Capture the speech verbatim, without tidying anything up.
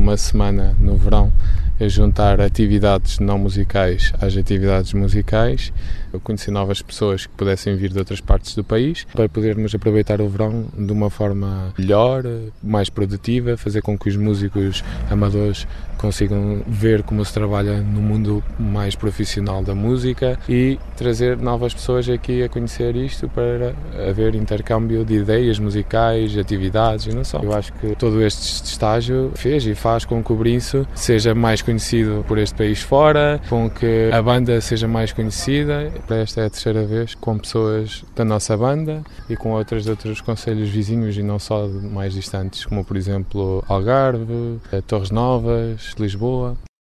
uma semana no verão a juntar atividades não musicais às atividades musicais. Eu conheci novas pessoas que pudessem vir de outras partes do país para podermos aproveitar o verão de uma forma melhor, mais produtiva, fazer com que os músicos amadores consigam ver como se trabalha no mundo mais profissional da música e trazer novas pessoas aqui a conhecer isto para haver intercâmbio de ideias musicais, atividades e não só. Eu acho que todo este estágio fez e faz com que o Brinço seja mais conhecido por este país fora, com que a banda seja mais conhecida. Esta é a terceira vez com pessoas da nossa banda e com outras de outros concelhos vizinhos e não só mais distantes, como por exemplo Algarve, Torres Novas, Lisboa.